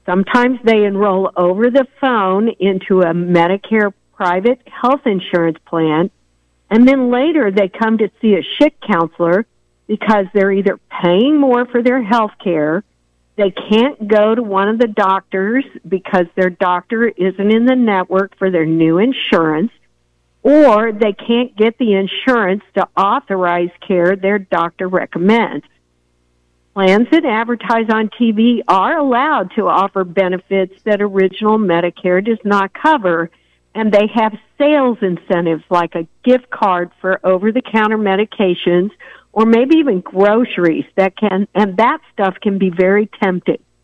Sometimes they enroll over the phone into a Medicare private health insurance plan, and then later they come to see a SHIC counselor because they're either paying more for their health care, they can't go to one of the doctors because their doctor isn't in the network for their new insurance, or they can't get the insurance to authorize care their doctor recommends. Plans that advertise on TV are allowed to offer benefits that original Medicare does not cover, and they have sales incentives like a gift card for over-the-counter medications or maybe even groceries and that stuff can be very tempting.